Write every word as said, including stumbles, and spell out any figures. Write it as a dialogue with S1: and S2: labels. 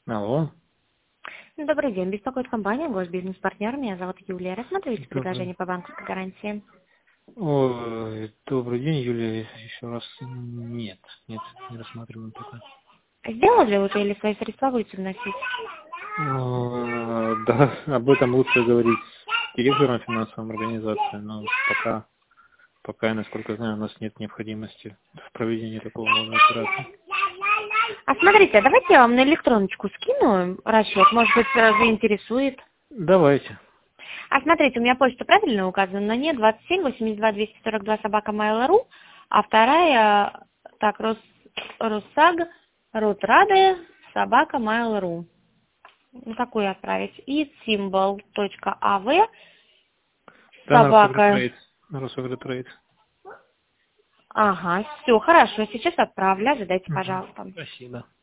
S1: Алло.
S2: Добрый день. Беспокоит компания «Госбизнес-партнер». Меня зовут Юлия. Рассматриваете
S1: Добрый.
S2: предложение по банковской гарантии?
S1: Ой, добрый день, Юлия. Еще раз нет, нет, не рассматриваем пока.
S2: Сделали ли вы или свои средства будете вносить?
S1: О, да, об этом лучше говорить с директором финансовой организации, но пока, пока, я, насколько знаю, у нас нет необходимости в проведении такого рода операции.
S2: А смотрите, давайте я вам на электроночку скину расчет. Может быть, э, заинтересует.
S1: Давайте.
S2: А смотрите, у меня почта правильно указана? На ней двадцать семь восемьдесят два двести сорок два собака mail.ru, а вторая, так, Рос, Росаг, Ротрады, собака mail.ru. Ну, какую отправить? И символ.ав,
S1: Да, на
S2: собака.
S1: Росагротрейд. На Росагротрейд.
S2: Ага, все, хорошо, сейчас отправлю, ожидайте,
S1: Угу.
S2: пожалуйста.
S1: Спасибо.